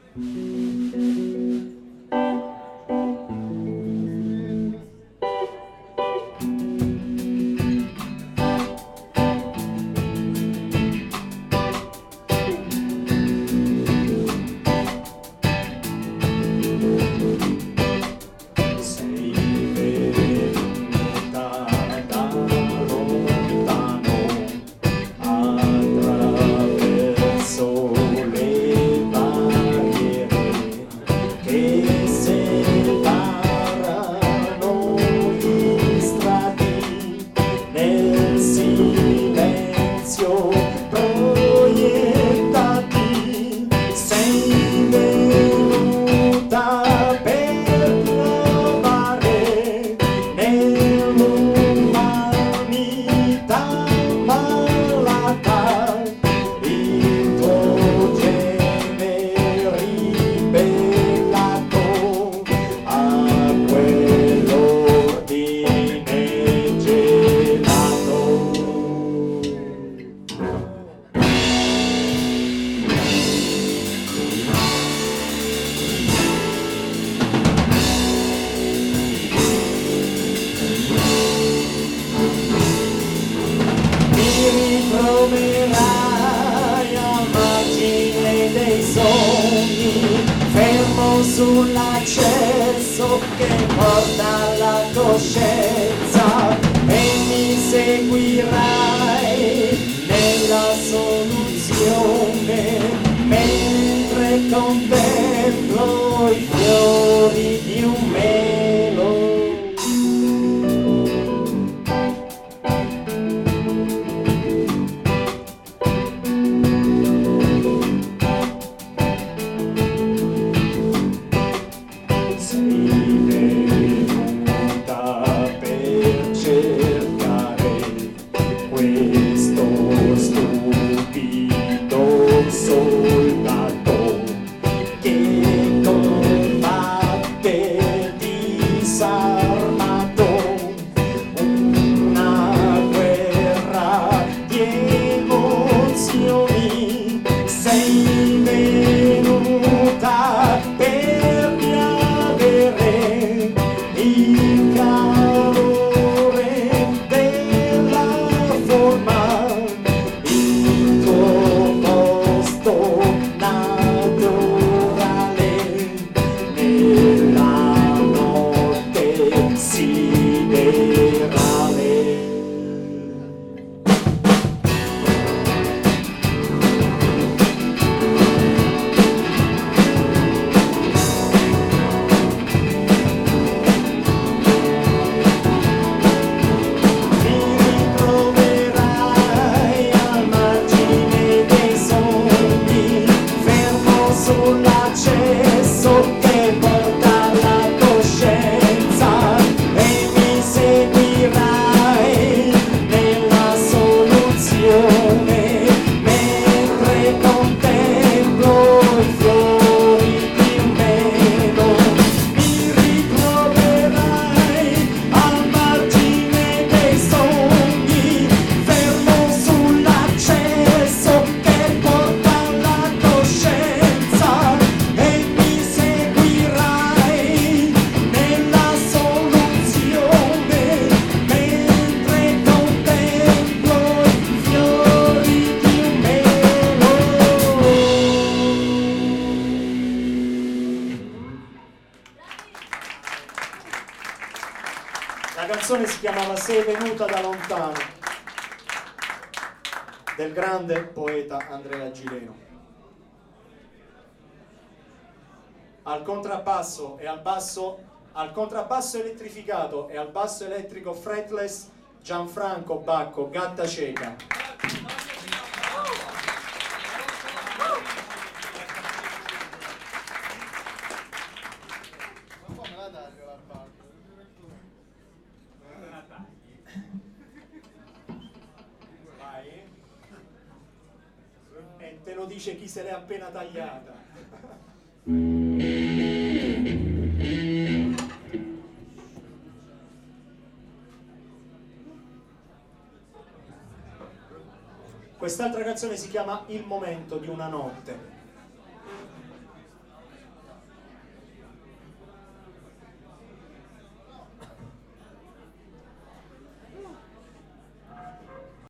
Sull'accesso che porta alla coscienza e mi seguirai nella soluzione mentre contemplo i fiori di un melo. Soldato che combatte disarmato, una guerra di emozioni, sei venuta per riavere il calore della forma, il tuo naturale nella notte siderale. Sull'accesso che porta alla coscienza e mi seguirai nella soluzione mentre contemplo i fiori di un melo. Mi ritroverai al margine dei sogni, fermo sull'accesso che porta alla coscienza e mi seguirai nella soluzione mentre contemplo i fiori di un melo. La canzone si chiamava Sei venuta da lontano, del grande poeta Andrea Gireno. Al contrabbasso elettrificato e al basso elettrico fretless Gianfranco Bacco, Gatta Cieca. Vai. E te lo dice chi se l'è appena tagliata. Quest'altra canzone si chiama Il momento di una notte.